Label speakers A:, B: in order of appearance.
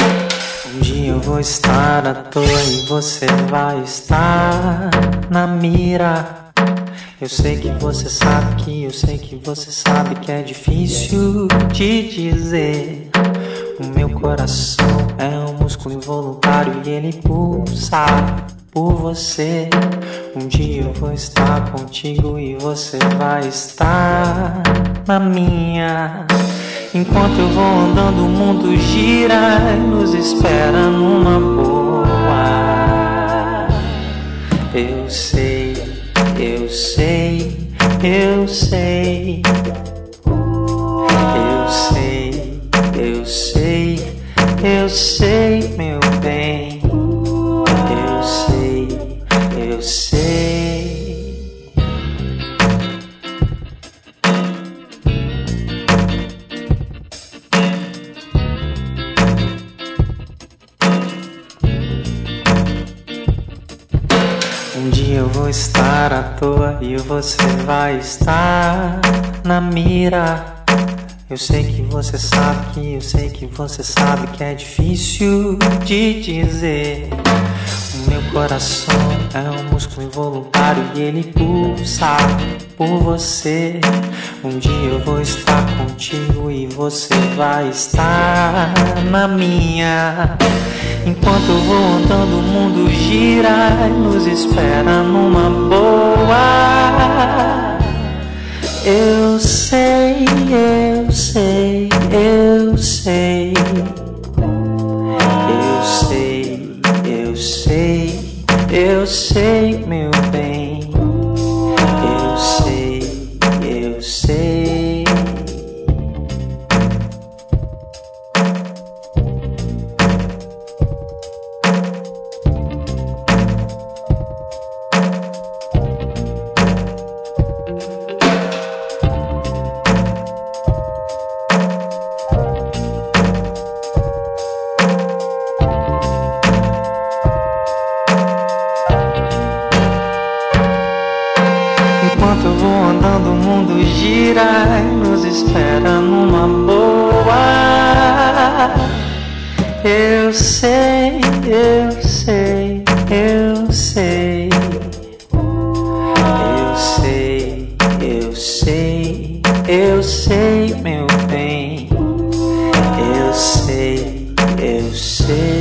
A: Um dia eu vou estar à toa e você vai estar na mira. Eu sei que você sabe que é difícil de dizer. O meu coração é um músculo involuntário e ele pulsa por você. Um dia eu vou estar contigo e você vai estar na minha. Enquanto eu vou andando, o mundo gira e nos espera numa boa. Eu sei, eu sei, eu sei. Eu sei, eu sei, eu sei, meu bem. Eu sei, eu sei. Um dia eu vou estar à toa e você vai estar na mira. Eu sei que você sabe que é difícil de dizer. O meu coração é um músculo involuntário e ele pulsa por você. Um dia eu vou estar contigo e você vai estar na minha. Enquanto eu vou andando, o mundo gira e nos espera numa boa. Eu sei, eu sei, eu sei. Eu sei, eu sei, eu sei, meu bem. Eu sei, eu sei. Enquanto eu vou andando, o mundo gira e nos espera numa boa. Eu sei, eu sei, eu sei. Eu sei, eu sei, eu sei, meu bem. Eu sei, eu sei.